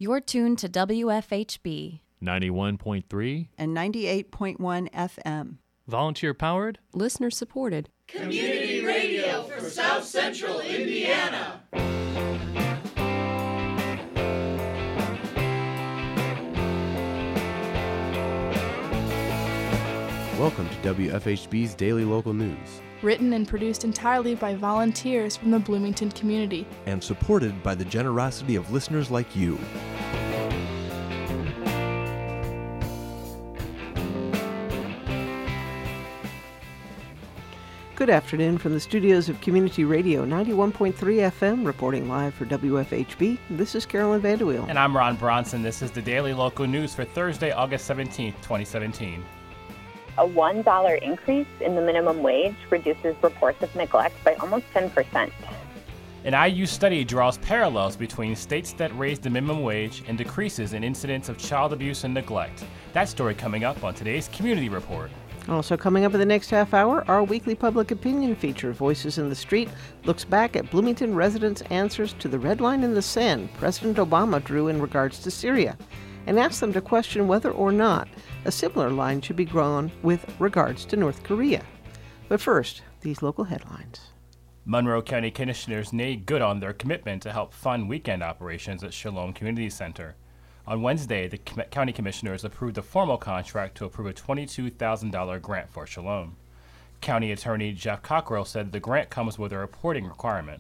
You're tuned to WFHB 91.3 and 98.1 FM. Volunteer-powered, listener-supported. Community radio for South Central Indiana. Welcome to WFHB's Daily Local News. Written and produced entirely by volunteers from the Bloomington community. And supported by the generosity of listeners like you. Good afternoon from the studios of Community Radio 91.3 FM, reporting live for WFHB. This is Carolyn Vanderweel. And I'm Ron Bronson. This is the Daily Local News for Thursday, August 17th, 2017. A $1 increase in the minimum wage reduces reports of neglect by almost 10%. An IU study draws parallels between states that raise the minimum wage and decreases in incidents of child abuse and neglect. That story coming up on today's Community Report. Also coming up in the next half hour, our weekly public opinion feature, Voices in the Street, looks back at Bloomington residents' answers to the red line in the sand President Obama drew in regards to Syria, and asks them to question whether or not a similar line should be drawn with regards to North Korea. But first, these local headlines. Monroe County Commissioners made good on their commitment to help fund weekend operations at Shalom Community Center. On Wednesday, the County Commissioners approved a formal contract to approve a $22,000 grant for Shalom. County Attorney Jeff Cockrell said the grant comes with a reporting requirement.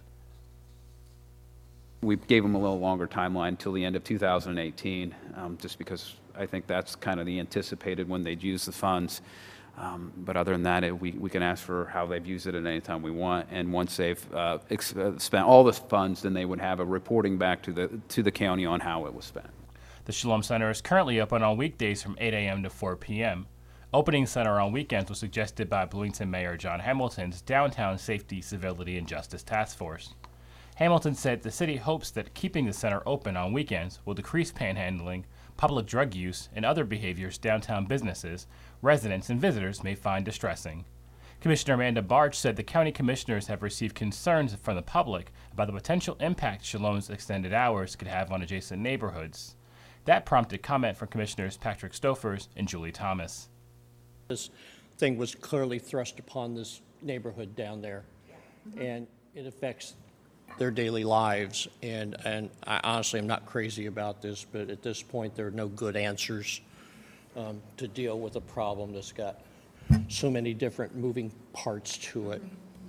We gave them a little longer timeline until the end of 2018, just because I think that's kind of the anticipated when they'd use the funds. But other than that, we can ask for how they've used it at any time we want. And once they've spent all the funds, then they would have a reporting back to the county on how it was spent. The Shalom Center is currently open on weekdays from 8 a.m. to 4 p.m. Opening center on weekends was suggested by Bloomington Mayor John Hamilton's Downtown Safety, Civility, and Justice Task Force. Hamilton said the city hopes that keeping the center open on weekends will decrease panhandling, public drug use, and other behaviors downtown businesses, residents, and visitors may find distressing. Commissioner Amanda Barge said the county commissioners have received concerns from the public about the potential impact Shalom's extended hours could have on adjacent neighborhoods. That prompted comment from Commissioners Patrick Stoufers and Julie Thomas. This thing was clearly thrust upon this neighborhood down there, and it affects their daily lives. And I honestly am not crazy about this, but at this point there are no good answers to deal with a problem that's got so many different moving parts to it.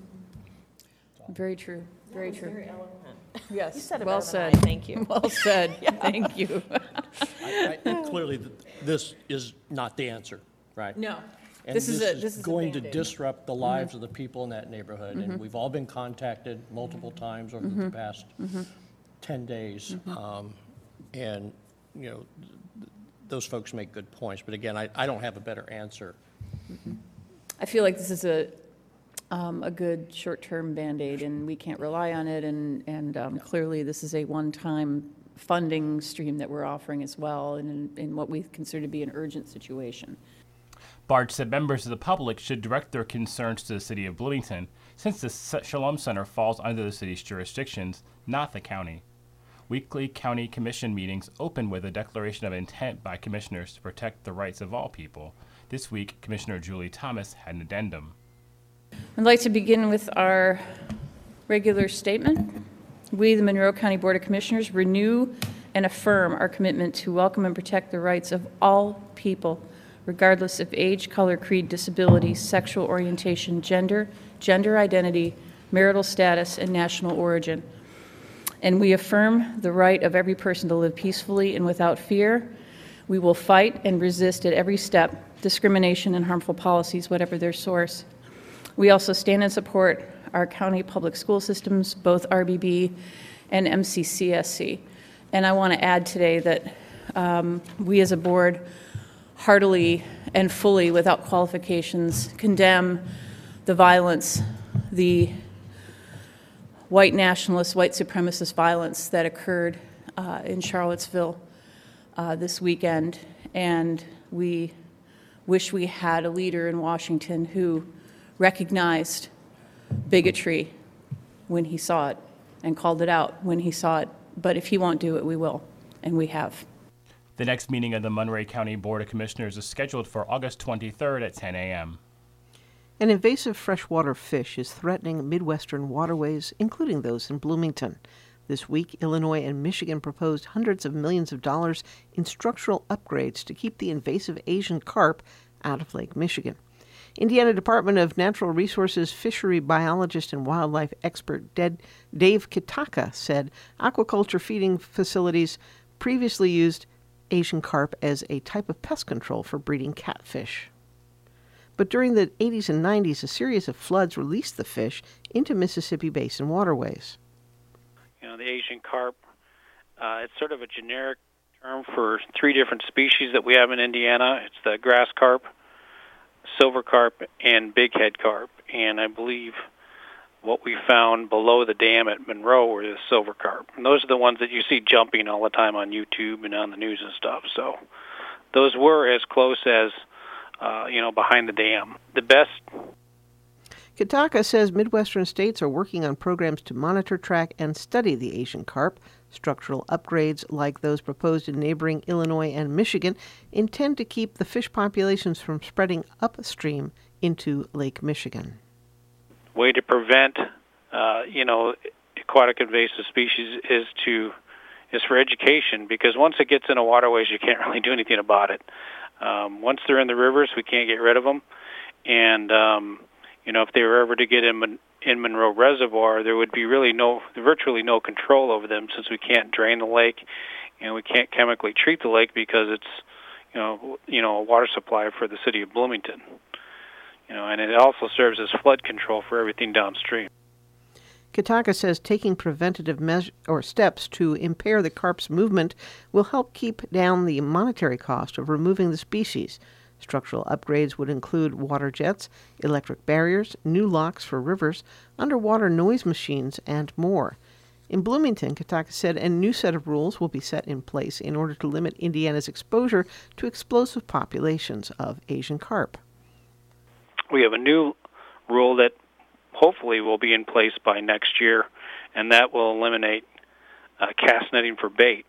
Very true. Very true. Very eloquent. Yes. You said it well better said. than I. Thank you. Well said. Yeah. Thank you. Clearly, this is not the answer, right? No. And this is going to disrupt the lives of the people in that neighborhood. And we've all been contacted multiple times over the past 10 days. And, you know, those folks make good points. But again, I don't have a better answer. I feel like this is a good short-term Band-Aid, and we can't rely on it. And clearly, this is a one-time funding stream that we're offering as well, in what we consider to be an urgent situation. Barge said members of the public should direct their concerns to the city of Bloomington, since the Shalom Center falls under the city's jurisdictions, not the county. Weekly county commission meetings open with a declaration of intent by commissioners to protect the rights of all people. This week, Commissioner Julie Thomas had an addendum. I'd like to begin with our regular statement. We, the Monroe County Board of Commissioners, renew and affirm our commitment to welcome and protect the rights of all people, regardless of age, color, creed, disability, sexual orientation, gender identity, marital status, and national origin. And we affirm the right of every person to live peacefully and without fear. We will fight and resist at every step discrimination and harmful policies, whatever their source. We also stand and support our county public school systems, both RBB and MCCSC. And I want to add today that we as a board heartily and fully, without qualifications, condemn the violence, the white nationalist, white supremacist violence that occurred in Charlottesville this weekend. And we wish we had a leader in Washington who recognized bigotry when he saw it and called it out when he saw it. But if he won't do it, we will. and we have. The next meeting of the Monterey County Board of Commissioners is scheduled for August 23rd at 10 a.m. An invasive freshwater fish is threatening Midwestern waterways, including those in Bloomington. This week, Illinois and Michigan proposed hundreds of millions of dollars in structural upgrades to keep the invasive Asian carp out of Lake Michigan. Indiana Department of Natural Resources fishery biologist and wildlife expert Dave Kitaka said aquaculture feeding facilities previously used Asian carp as a type of pest control for breeding catfish. But during the 80s and 90s, a series of floods released the fish into Mississippi Basin waterways. You know, the Asian carp, it's sort of a generic term for three different species that we have in Indiana. It's the grass carp, silver carp, and bighead carp. And I believe what we found below the dam at Monroe were the silver carp. And those are the ones that you see jumping all the time on YouTube and on the news and stuff. So those were as close as, behind the dam. The best. Kitaka says Midwestern states are working on programs to monitor, track, and study the Asian carp. Structural upgrades like those proposed in neighboring Illinois and Michigan intend to keep the fish populations from spreading upstream into Lake Michigan. Way to prevent, aquatic invasive species is for education, because once it gets into waterways, you can't really do anything about it. Once they're in the rivers, we can't get rid of them. And, if they were ever to get in Monroe Reservoir, there would be virtually no control over them, since we can't drain the lake and we can't chemically treat the lake because it's, a water supply for the city of Bloomington. And it also serves as flood control for everything downstream. Kitaka says taking preventative steps to impair the carp's movement will help keep down the monetary cost of removing the species. Structural upgrades would include water jets, electric barriers, new locks for rivers, underwater noise machines, and more. In Bloomington, Kitaka said a new set of rules will be set in place in order to limit Indiana's exposure to explosive populations of Asian carp. We have a new rule that hopefully will be in place by next year, and that will eliminate cast netting for bait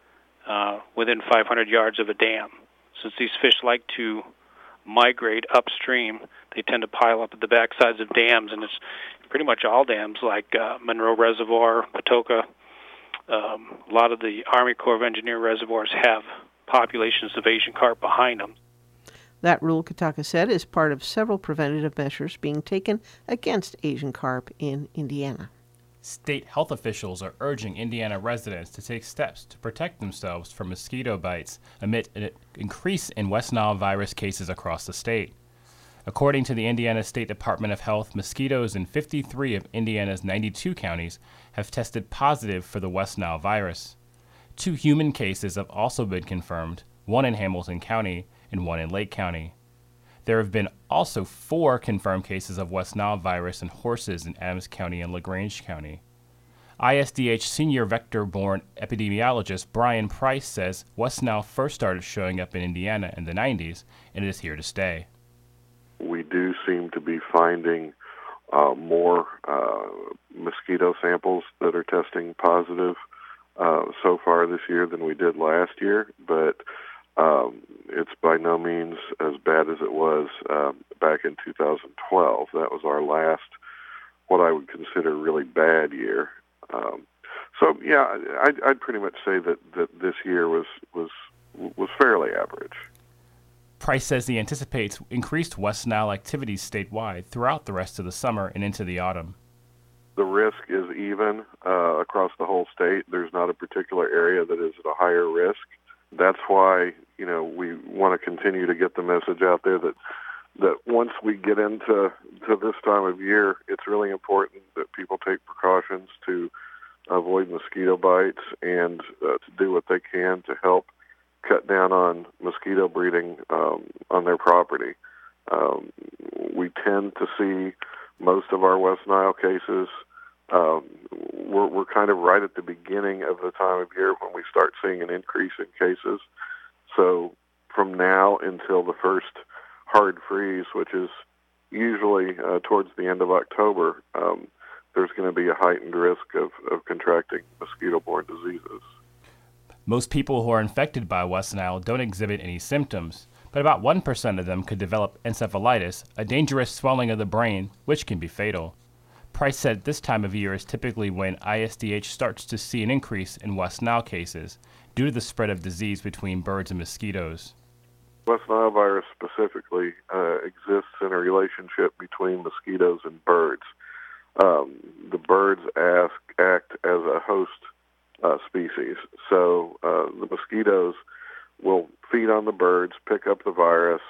within 500 yards of a dam. Since these fish like to migrate upstream, they tend to pile up at the backsides of dams, and it's pretty much all dams like Monroe Reservoir, Patoka. A lot of the Army Corps of Engineer reservoirs have populations of Asian carp behind them. That rule, Kitaka said, is part of several preventative measures being taken against Asian carp in Indiana. State health officials are urging Indiana residents to take steps to protect themselves from mosquito bites amid an increase in West Nile virus cases across the state. According to the Indiana State Department of Health, mosquitoes in 53 of Indiana's 92 counties have tested positive for the West Nile virus. 2 human cases have also been confirmed, one in Hamilton County and one in Lake County. There have been also 4 confirmed cases of West Nile virus in horses in Adams County and LaGrange County. ISDH senior vector-borne epidemiologist Brian Price says West Nile first started showing up in Indiana in the 90s, and it is here to stay. We do seem to be finding more mosquito samples that are testing positive so far this year than we did last year, but it's by no means as bad as it was back in 2012. That was our last, what I would consider, really bad year. I'd pretty much say that this year was fairly average. Price says he anticipates increased West Nile activities statewide throughout the rest of the summer and into the autumn. The risk is even across the whole state. There's not a particular area that is at a higher risk. That's why, we want to continue to get the message out there that once we get into this time of year, it's really important that people take precautions to avoid mosquito bites and to do what they can to help cut down on mosquito breeding on their property. We tend to see most of our West Nile cases. We're kind of right at the beginning of the time of year when we start seeing an increase in cases. So from now until the first hard freeze, which is usually towards the end of October, there's going to be a heightened risk of contracting mosquito-borne diseases. Most people who are infected by West Nile don't exhibit any symptoms, but about 1% of them could develop encephalitis, a dangerous swelling of the brain, which can be fatal. Price said this time of year is typically when ISDH starts to see an increase in West Nile cases due to the spread of disease between birds and mosquitoes. West Nile virus specifically exists in a relationship between mosquitoes and birds. The birds act as a host species. So the mosquitoes will feed on the birds, pick up the virus,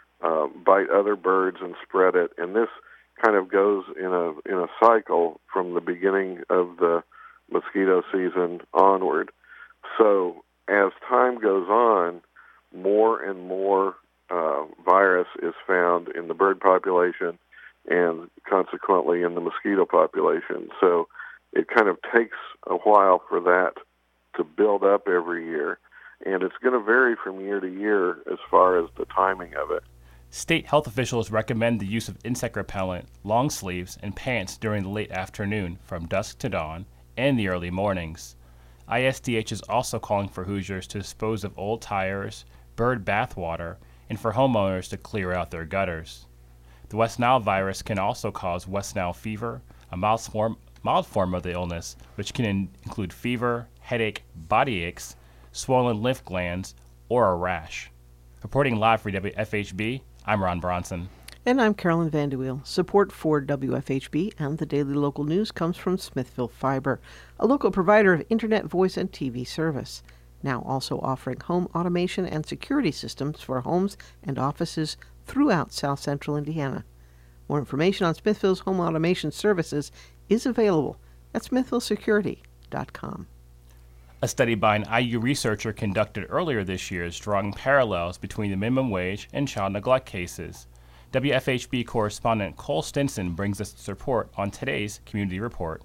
bite other birds and spread it. And this kind of goes in a cycle from the beginning of the mosquito season onward. So as time goes on, more and more virus is found in the bird population and consequently in the mosquito population. So it kind of takes a while for that to build up every year, and it's going to vary from year to year as far as the timing of it. State health officials recommend the use of insect repellent, long sleeves, and pants during the late afternoon from dusk to dawn and the early mornings. ISDH is also calling for Hoosiers to dispose of old tires, bird bath water, and for homeowners to clear out their gutters. The West Nile virus can also cause West Nile fever, a mild form of the illness, which can include fever, headache, body aches, swollen lymph glands, or a rash. Reporting live for WFHB, I'm Ron Bronson. And I'm Carolyn Vanderweel. Support for WFHB and the Daily Local News comes from Smithville Fiber, a local provider of internet, voice, and TV service. Now also offering home automation and security systems for homes and offices throughout South Central Indiana. More information on Smithville's home automation services is available at smithvillesecurity.com. A study by an IU researcher conducted earlier this year is drawing parallels between the minimum wage and child neglect cases. WFHB correspondent Cole Stinson brings us this report on today's Community Report.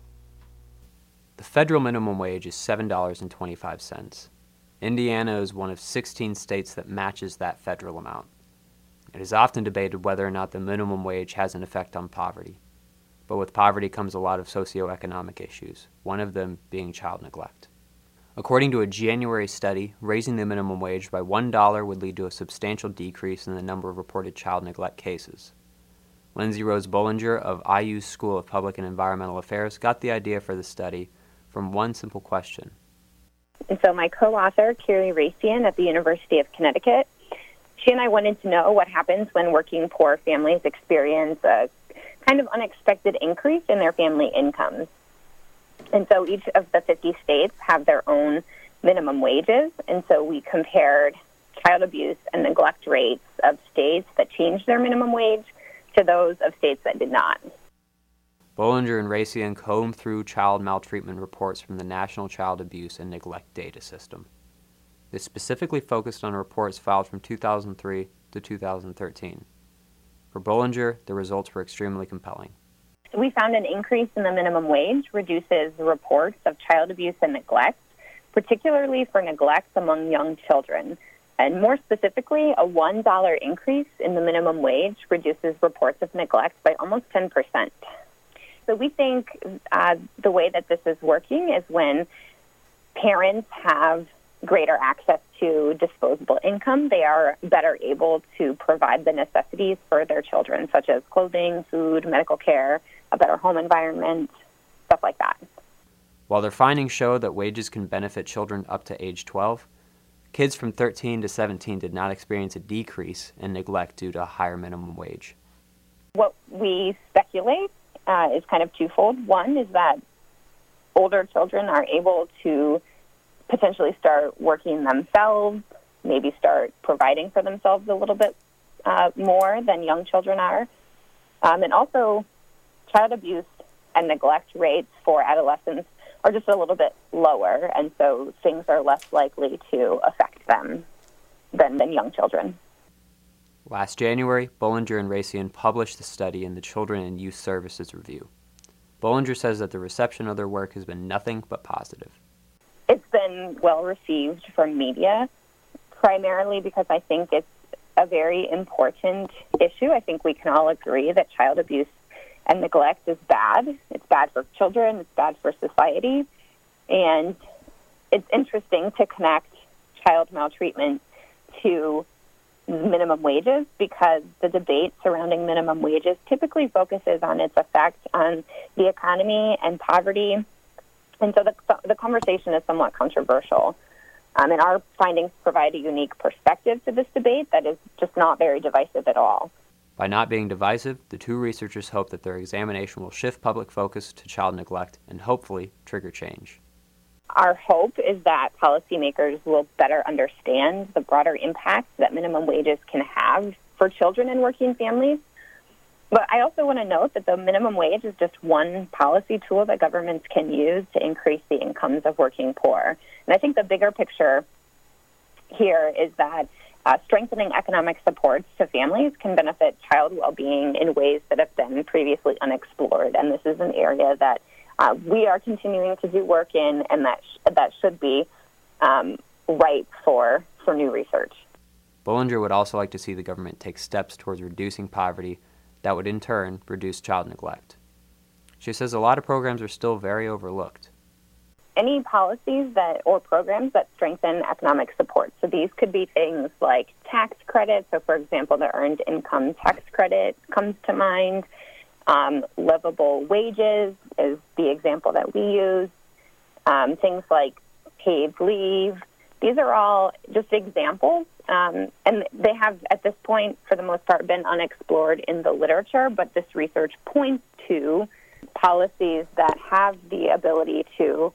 The federal minimum wage is $7.25. Indiana is one of 16 states that matches that federal amount. It is often debated whether or not the minimum wage has an effect on poverty. But with poverty comes a lot of socioeconomic issues, one of them being child neglect. According to a January study, raising the minimum wage by $1 would lead to a substantial decrease in the number of reported child neglect cases. Lindsay Rose Bollinger of IU's School of Public and Environmental Affairs got the idea for the study from one simple question. And so my co-author, Carrie Racian at the University of Connecticut, she and I wanted to know what happens when working poor families experience a kind of unexpected increase in their family incomes. And so each of the 50 states have their own minimum wages, and so we compared child abuse and neglect rates of states that changed their minimum wage to those of states that did not. Bollinger and Racian combed through child maltreatment reports from the National Child Abuse and Neglect Data System. They specifically focused on reports filed from 2003 to 2013. For Bollinger, the results were extremely compelling. We found an increase in the minimum wage reduces reports of child abuse and neglect, particularly for neglect among young children. And more specifically, a $1 increase in the minimum wage reduces reports of neglect by almost 10%. So we think the way that this is working is when parents have greater access to disposable income, they are better able to provide the necessities for their children, such as clothing, food, medical care, a better home environment, stuff like that. While their findings show that wages can benefit children up to age 12, kids from 13 to 17 did not experience a decrease in neglect due to a higher minimum wage. What we speculate is kind of twofold. One is that older children are able to potentially start working themselves, maybe start providing for themselves a little bit more than young children are. And also, child abuse and neglect rates for adolescents are just a little bit lower, and so things are less likely to affect them than young children. Last January, Bollinger and Racian published the study in the Children and Youth Services Review. Bollinger says that the reception of their work has been nothing but positive. It's been well received from media, primarily because I think it's a very important issue. I think we can all agree that child abuse and neglect is bad. It's bad for children. It's bad for society. And it's interesting to connect child maltreatment to minimum wages because the debate surrounding minimum wages typically focuses on its effect on the economy and poverty. And so the conversation is somewhat controversial. And our findings provide a unique perspective to this debate that is just not very divisive at all. By not being divisive, the two researchers hope that their examination will shift public focus to child neglect and hopefully trigger change. Our hope is that policymakers will better understand the broader impact that minimum wages can have for children and working families. But I also want to note that the minimum wage is just one policy tool that governments can use to increase the incomes of working poor. And I think the bigger picture here is that strengthening economic supports to families can benefit child well-being in ways that have been previously unexplored. And this is an area that we are continuing to do work in, and that should be ripe for new research. Bollinger would also like to see the government take steps towards reducing poverty that would in turn reduce child neglect. She says a lot of programs are still very overlooked. Any policies or programs that strengthen economic support. So these could be things like tax credits. So, for example, the Earned Income Tax Credit comes to mind. Livable wages is the example that we use. Things like paid leave. These are all just examples, and they have, at this point, for the most part, been unexplored in the literature, but this research points to policies that have the ability to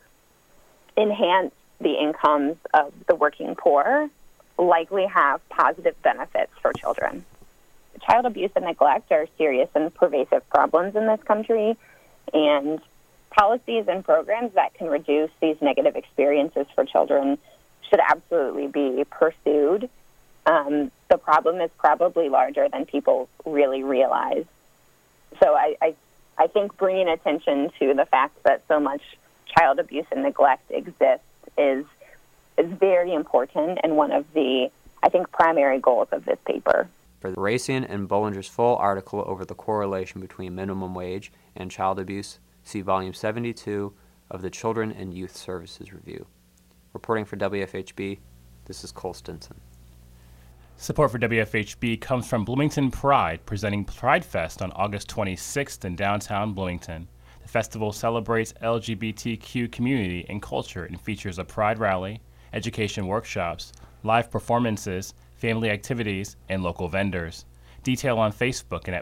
enhance the incomes of the working poor, likely have positive benefits for children. Child abuse and neglect are serious and pervasive problems in this country, and policies and programs that can reduce these negative experiences for children should absolutely be pursued. The problem is probably larger than people really realize. So I think bringing attention to the fact that so much child abuse and neglect exists is very important and one of the, I think, primary goals of this paper. For Racian and Bollinger's full article over the correlation between minimum wage and child abuse, see Volume 72 of the Children and Youth Services Review. Reporting for WFHB, this is Cole Stinson. Support for WFHB comes from Bloomington Pride, presenting Pride Fest on August 26th in downtown Bloomington. The festival celebrates LGBTQ community and culture and features a Pride rally, education workshops, live performances, family activities, and local vendors. Detail on Facebook and at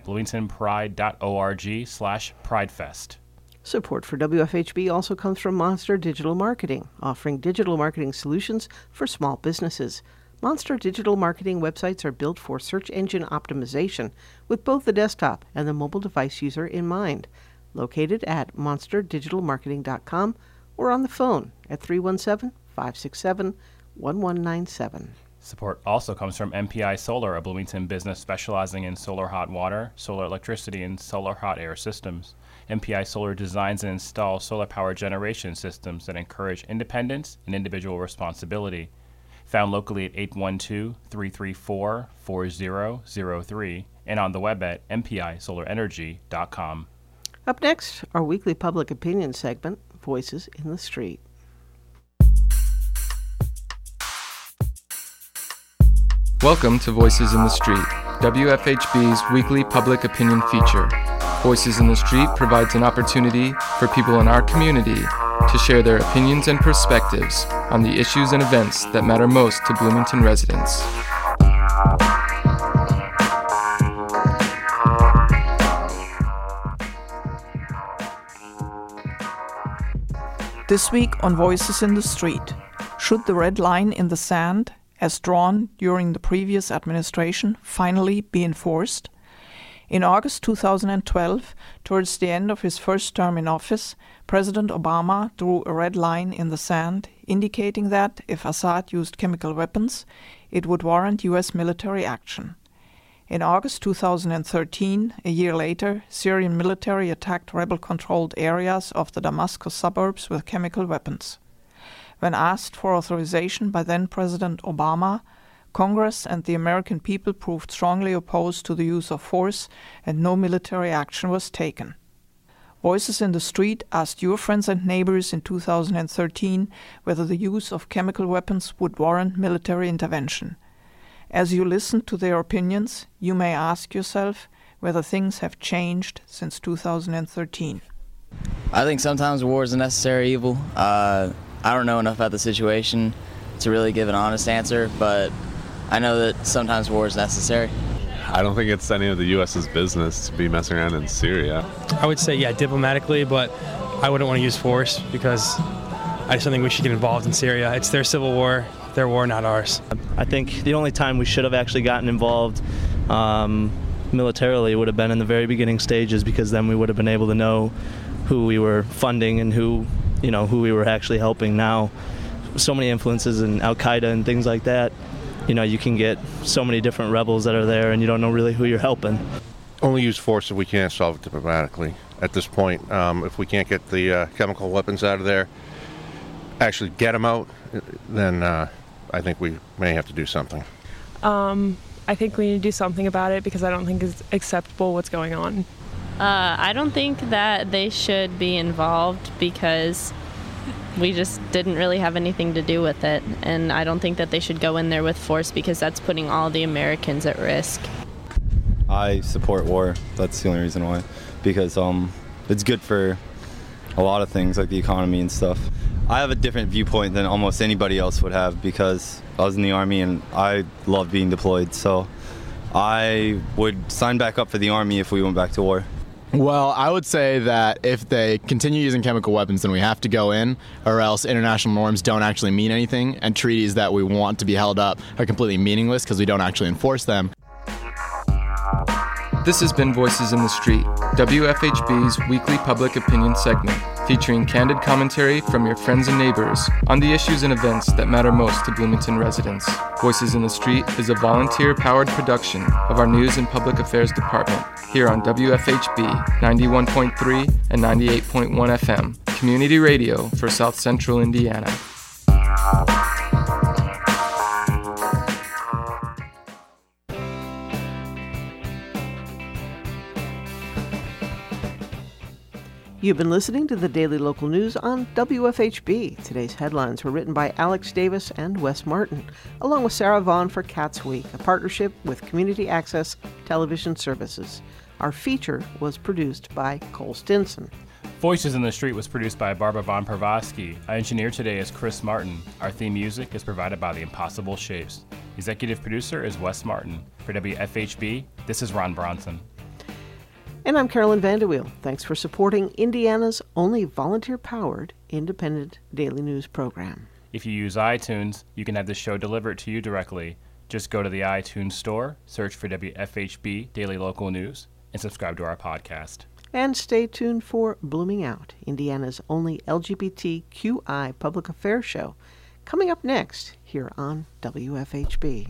bloomingtonpride.org/pridefest. Support for WFHB also comes from Monster Digital Marketing, offering digital marketing solutions for small businesses. Monster Digital Marketing websites are built for search engine optimization with both the desktop and the mobile device user in mind. Located at monsterdigitalmarketing.com or on the phone at 317-567-1197. Support also comes from MPI Solar, a Bloomington business specializing in solar hot water, solar electricity, and solar hot air systems. MPI Solar designs and installs solar power generation systems that encourage independence and individual responsibility. Found locally at 812-334-4003 and on the web at mpisolarenergy.com. Up next, our weekly public opinion segment, Voices in the Street. Welcome to Voices in the Street, WFHB's weekly public opinion feature. Voices in the Street provides an opportunity for people in our community to share their opinions and perspectives on the issues and events that matter most to Bloomington residents. This week on Voices in the Street, should the red line in the sand, as drawn during the previous administration, finally be enforced? In August 2012, towards the end of his first term in office, President Obama drew a red line in the sand, indicating that if Assad used chemical weapons, it would warrant U.S. military action. In August 2013, a year later, Syrian military attacked rebel-controlled areas of the Damascus suburbs with chemical weapons. When asked for authorization by then-President Obama, Congress and the American people proved strongly opposed to the use of force, and no military action was taken. Voices in the Street asked your friends and neighbors in 2013 whether the use of chemical weapons would warrant military intervention. As you listen to their opinions, you may ask yourself whether things have changed since 2013. I think sometimes war is a necessary evil. I don't know enough about the situation to really give an honest answer, but I know that sometimes war is necessary. I don't think it's any of the U.S.'s business to be messing around in Syria. I would say, yeah, diplomatically, but I wouldn't want to use force because I just don't think we should get involved in Syria. It's their civil war, their war, not ours. I think the only time we should have actually gotten involved militarily would have been in the very beginning stages, because then we would have been able to know who we were funding and who we were actually helping. Now, so many influences in Al-Qaeda and things like that, you can get so many different rebels that are there and you don't know really who you're helping. Only use force if we can't solve it diplomatically. At this point, if we can't get the chemical weapons out of there, actually get them out, then I think we may have to do something. I think we need to do something about it because I don't think it's acceptable what's going on. I don't think that they should be involved because we just didn't really have anything to do with it. And I don't think that they should go in there with force because that's putting all the Americans at risk. I support war. That's the only reason why. Because it's good for a lot of things like the economy and stuff. I have a different viewpoint than almost anybody else would have because I was in the Army and I love being deployed. So I would sign back up for the Army if we went back to war. Well, I would say that if they continue using chemical weapons, then we have to go in, or else international norms don't actually mean anything, and treaties that we want to be held up are completely meaningless because we don't actually enforce them. This has been Voices in the Street, WFHB's weekly public opinion segment, featuring candid commentary from your friends and neighbors on the issues and events that matter most to Bloomington residents. Voices in the Street is a volunteer-powered production of our News and Public Affairs Department here on WFHB 91.3 and 98.1 FM, community radio for South Central Indiana. You've been listening to the Daily Local News on WFHB. Today's headlines were written by Alex Davis and Wes Martin, along with Sarah Vaughn for Cats Week, a partnership with Community Access Television Services. Our feature was produced by Cole Stinson. Voices in the Street was produced by Barbara von Pervosky. Our engineer today is Chris Martin. Our theme music is provided by The Impossible Shapes. Executive producer is Wes Martin. For WFHB, this is Ron Bronson. And I'm Carolyn Vanderweel. Thanks for supporting Indiana's only volunteer-powered, independent daily news program. If you use iTunes, you can have the show delivered to you directly. Just go to the iTunes store, search for WFHB Daily Local News, and subscribe to our podcast. And stay tuned for Blooming Out, Indiana's only LGBTQI public affairs show, coming up next here on WFHB.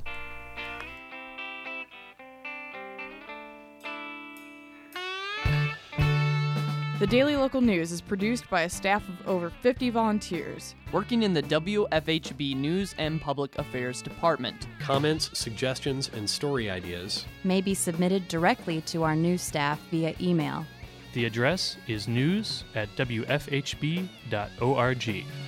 The Daily Local News is produced by a staff of over 50 volunteers working in the WFHB News and Public Affairs Department. Comments, suggestions, and story ideas may be submitted directly to our news staff via email. The address is news@wfhb.org.